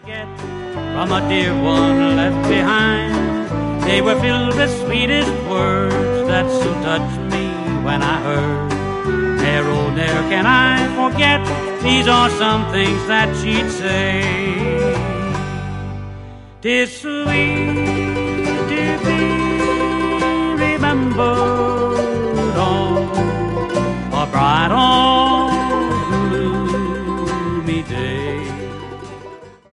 get from a dear one left behind. They were filled with sweetest words that so touched me when I heard. Ne'er, oh, ne'er can I forget. These are some things that she'd say. 'Tis sweet